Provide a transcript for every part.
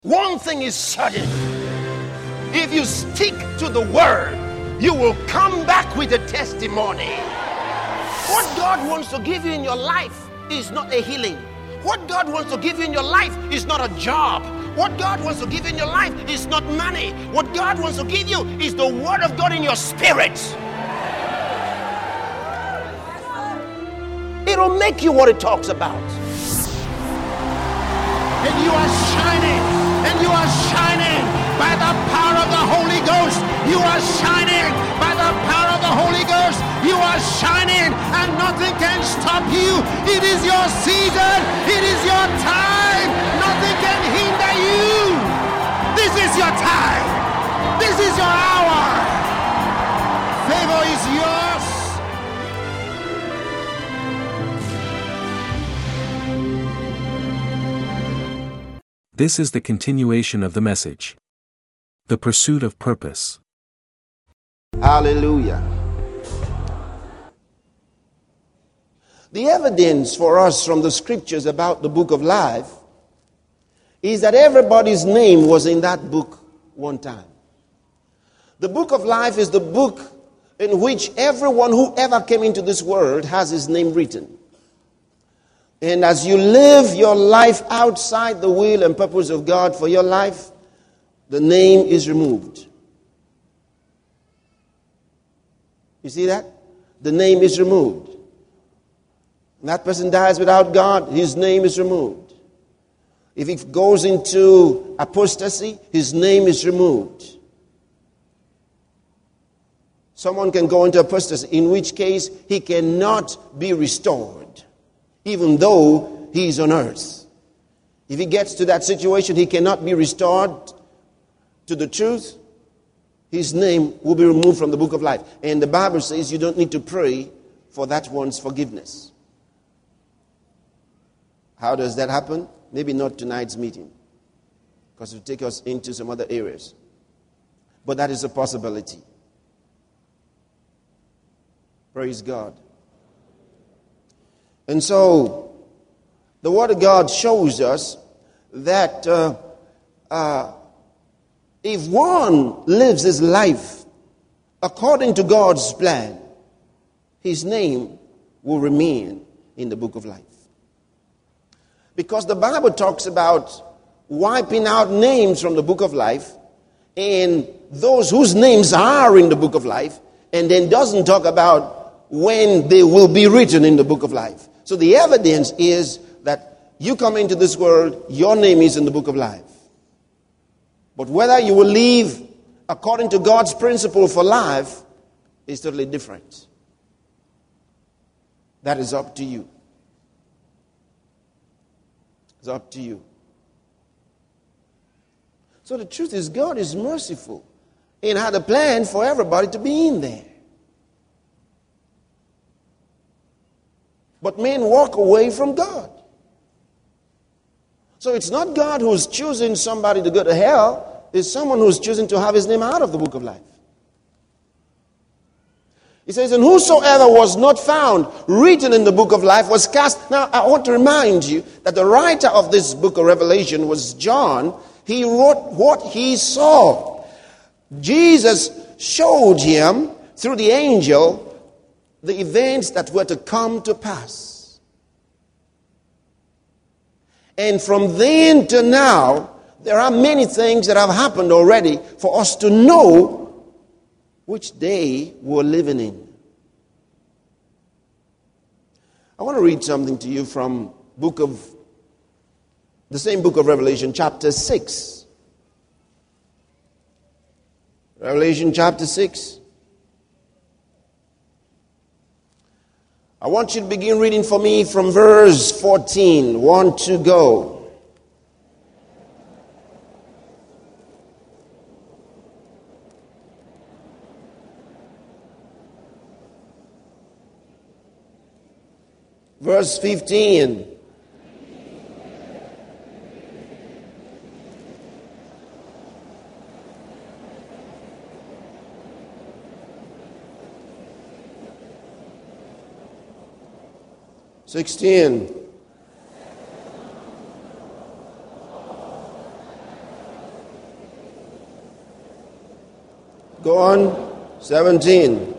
One thing is certain. If you stick to the word, you will come back with a testimony. What God wants to give you in your life is not a healing. What God wants to give you in your life is not a job. What God wants to give you in your life is not money. What God wants to give you is the word of God in your spirit. It'll make you what it talks about. And you are shining. And you are shining by the power of the Holy Ghost. You are shining by the power of the Holy Ghost. You are shining and nothing can stop you. It is your season. It is your time. Nothing can hinder you. This is your time. This is your hour. Favor is yours. This is the continuation of the message. The pursuit of purpose. Hallelujah. The evidence for us from the scriptures about the book of life is that everybody's name was in that book one time. The book of life is the book in which everyone who ever came into this world has his name written. And as you live your life outside the will and purpose of God for your life, the name is removed. You see that? The name is removed. When that person dies without God, his name is removed. If he goes into apostasy, his name is removed. Someone can go into apostasy, in which case he cannot be restored, even though he is on earth. If he gets to that situation, he cannot be restored to the truth. His name will be removed from the book of life. And the Bible says you don't need to pray for that one's forgiveness. How does that happen? Maybe not tonight's meeting, because it will take us into some other areas. But that is a possibility. Praise God. And so, the Word of God shows us that if one lives his life according to God's plan, his name will remain in the book of life. Because the Bible talks about wiping out names from the book of life, and those whose names are in the book of life, and then doesn't talk about when they will be written in the book of life. So the evidence is that you come into this world, your name is in the book of life. But whether you will live according to God's principle for life is totally different. That is up to you. It's up to you. So the truth is, God is merciful and had a plan for everybody to be in there. But men walk away from God. So it's not God who's choosing somebody to go to hell. It's someone who's choosing to have his name out of the book of life. He says, and whosoever was not found written in the book of life was cast. Now, I want to remind you that the writer of this book of Revelation was John. He wrote what he saw. Jesus showed him through the angel the events that were to come to pass. And from then to now, there are many things that have happened already for us to know which day we're living in. I want to read something to you from the same book of Revelation, chapter 6. Revelation chapter 6. I want you to begin reading for me from verse 14. 1 to go. Verse 15. Go on. 17.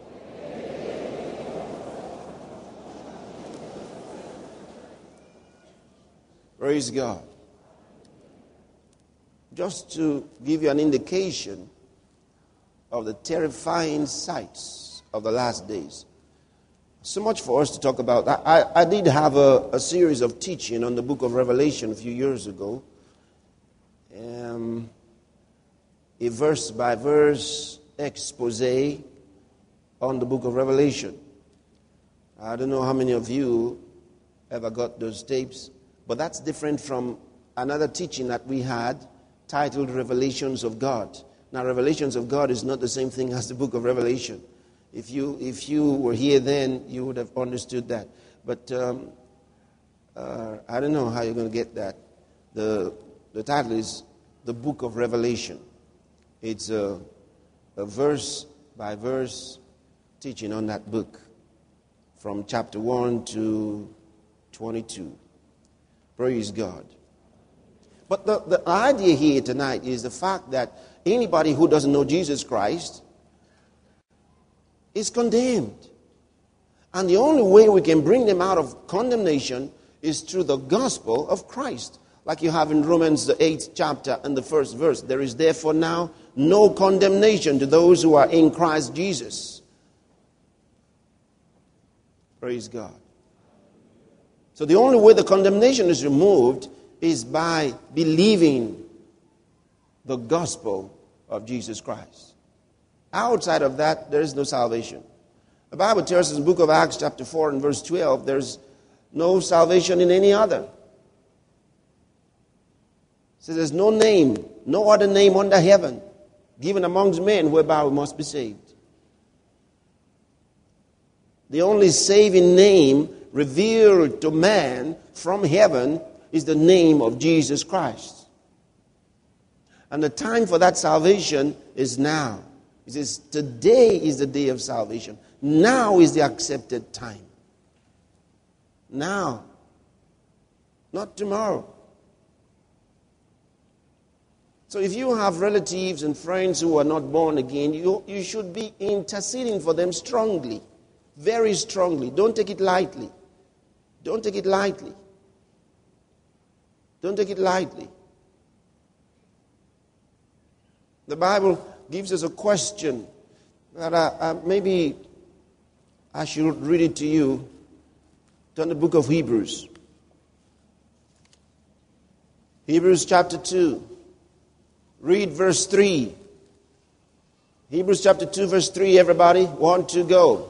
Praise God. Just to give you an indication of the terrifying sights of the last days. So much for us to talk about. I did have a series of teaching on the book of Revelation a few years ago. A verse-by-verse expose on the book of Revelation. I don't know how many of you ever got those tapes, but that's different from another teaching that we had titled Revelations of God. Now, Revelations of God is not the same thing as the book of Revelation. If you were here then, you would have understood that. But I don't know how you're going to get that. The title is The Book of Revelation. It's a verse-by-verse teaching on that book from chapter 1 to 22. Praise God. But the idea here tonight is the fact that anybody who doesn't know Jesus Christ is condemned. And the only way we can bring them out of condemnation is through the gospel of Christ. Like you have in Romans, the 8th chapter and the 1st verse. There is therefore now no condemnation to those who are in Christ Jesus. Praise God. So the only way the condemnation is removed is by believing the gospel of Jesus Christ. Outside of that, there is no salvation. The Bible tells us in the book of Acts chapter 4 and verse 12, there's no salvation in any other. It says there's no name, no other name under heaven given amongst men whereby we must be saved. The only saving name revealed to man from heaven is the name of Jesus Christ. And the time for that salvation is now. It says today is the day of salvation. Now is the accepted time. Now. Not tomorrow. So if you have relatives and friends who are not born again, you should be interceding for them strongly. Very strongly. Don't take it lightly. Don't take it lightly. Don't take it lightly. The Bible gives us a question that maybe I should read it to you. Turn to the book of Hebrews. Hebrews chapter 2. Read verse 3. Hebrews chapter 2 verse 3, everybody. 1, 2, go.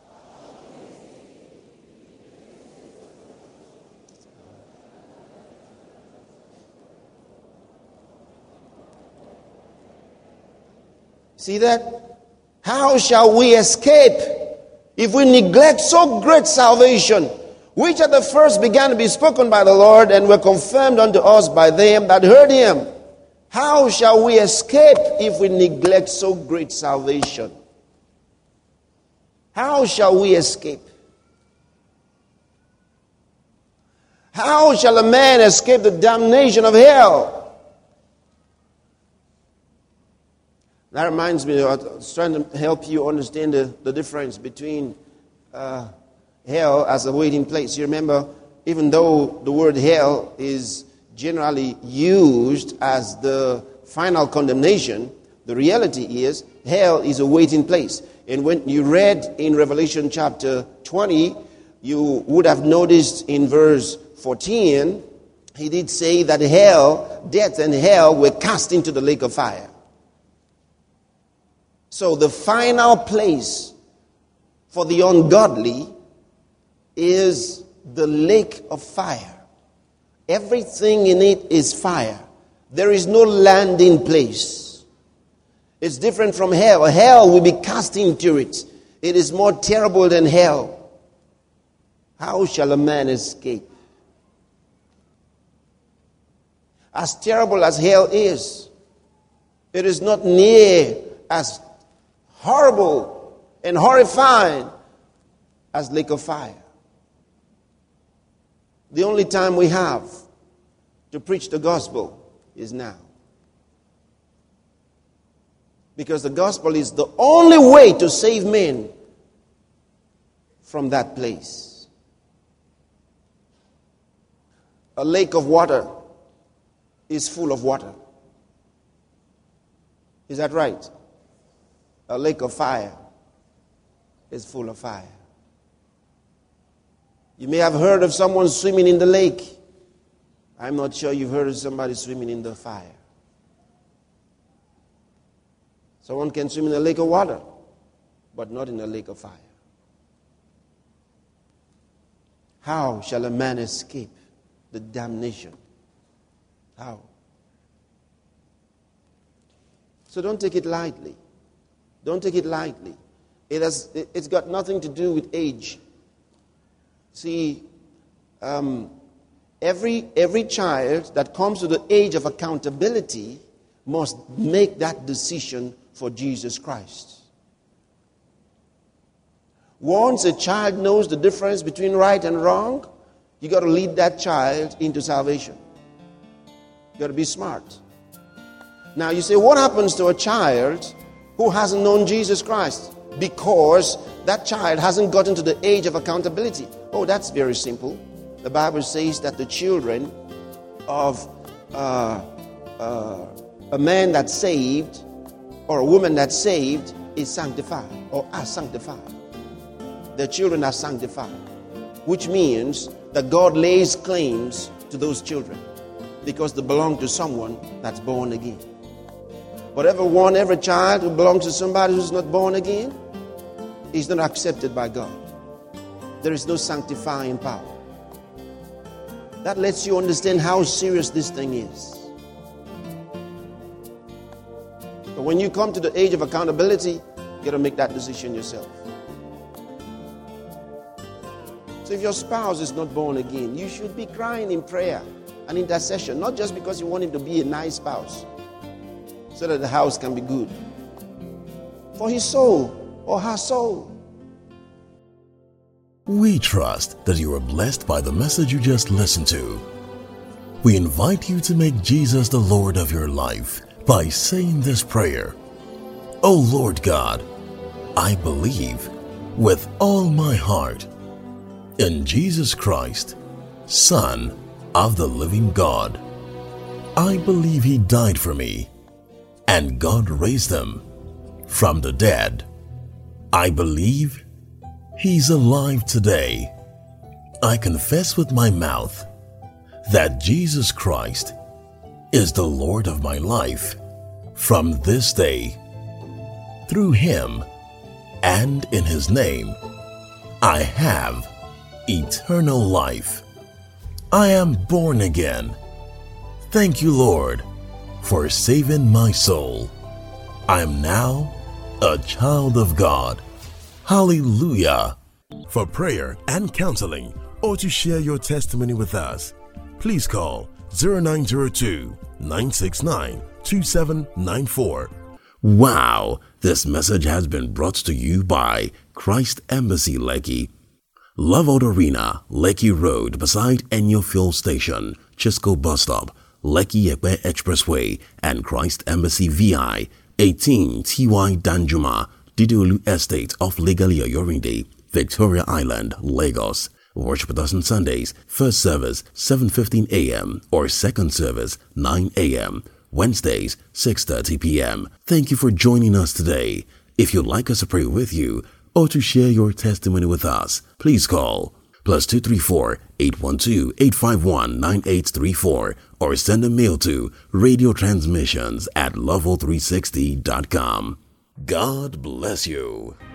See that? How shall we escape if we neglect so great salvation, which at the first began to be spoken by the Lord and were confirmed unto us by them that heard him? How shall we escape if we neglect so great salvation? How shall we escape? How shall a man escape the damnation of hell? That reminds me, I was trying to help you understand the difference between hell as a waiting place. You remember, even though the word hell is generally used as the final condemnation, the reality is hell is a waiting place. And when you read in Revelation chapter 20, you would have noticed in verse 14, he did say that hell, death and hell were cast into the lake of fire. So the final place for the ungodly is the lake of fire. Everything in it is fire. There is no landing place. It's different from hell. Hell will be cast into it. It is more terrible than hell. How shall a man escape? As terrible as hell is, it is not near as horrible and horrifying as lake of fire. The only time we have to preach the gospel is now. Because the gospel is the only way to save men from that place. A lake of water is full of water. Is that right? A lake of fire is full of fire. You may have heard of someone swimming in the lake. I'm not sure you've heard of somebody swimming in the fire. Someone can swim in a lake of water, but not in a lake of fire. How shall a man escape the damnation? How? So don't take it lightly. Don't take it lightly. It's got nothing to do with age. See, every child that comes to the age of accountability must make that decision for Jesus Christ. Once a child knows the difference between right and wrong, you got to lead that child into salvation. You got to be smart. Now you say, what happens to a child who hasn't known Jesus Christ? Because that child hasn't gotten to the age of accountability. Oh, that's very simple. The Bible says that the children of a man that's saved or a woman that's saved is sanctified or are sanctified. The children are sanctified, which means that God lays claims to those children because they belong to someone that's born again. But every child who belongs to somebody who's not born again is not accepted by God. There is no sanctifying power. That lets you understand how serious this thing is. But when you come to the age of accountability, you got to make that decision yourself. So if your spouse is not born again, you should be crying in prayer and intercession, not just because you want him to be a nice spouse, so that the house can be good. For his soul or her soul. We trust that you are blessed by the message you just listened to. We invite you to make Jesus the Lord of your life by saying this prayer. O Lord God, I believe with all my heart in Jesus Christ, Son of the living God. I believe He died for me and God raised Him from the dead. I believe He's alive today. I confess with my mouth that Jesus Christ is the Lord of my life from this day. Through Him and in His name, I have eternal life. I am born again. Thank you, Lord, for saving my soul. I am now a child of God. Hallelujah. For prayer and counseling or to share your testimony with us, please call 0902-969-2794. Wow, this message has been brought to you by Christ Embassy Lekki, Love Out Arena, Lekki Road beside Enyo Fuel Station, Chisco Bus Stop, Lekki Ekpe Expressway, and Christ Embassy VI, 18 TY Danjuma, Didolu Estate off Legalia Yorinde, Victoria Island, Lagos. Worship with us on Sundays, first service 7:15 a.m. or second service 9 a.m. Wednesdays 6:30 p.m. Thank you for joining us today. If you'd like us to pray with you or to share your testimony with us, please call +234 812 851 9834 or send a mail to radiotransmissions@level360.com. God bless you.